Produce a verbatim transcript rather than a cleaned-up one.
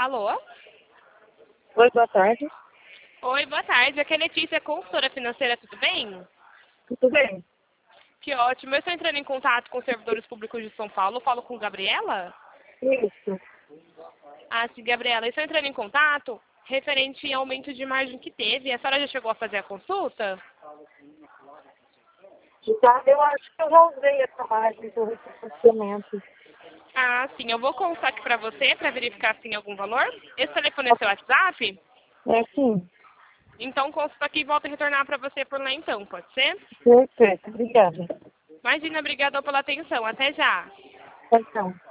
Alô? Oi, boa tarde. Oi, boa tarde. Aqui é a Letícia, consultora financeira, tudo bem? Tudo bem? Que ótimo. Eu estou entrando em contato com os servidores públicos de São Paulo. Eu falo com Gabriela? Isso. Ah, sim, Gabriela. Eu estou entrando em contato referente em aumento de margem que teve. A senhora já chegou a fazer a consulta? Já, eu acho que eu já usei essa margem do refinanciamento. Ah, sim. Eu vou consultar aqui para você para verificar se tem algum valor. Esse telefone é seu WhatsApp? É sim. Então, consulta aqui e volto a retornar para você por lá então, pode ser? Perfeito. Obrigada. Imagina, obrigada pela atenção. Até já. Então.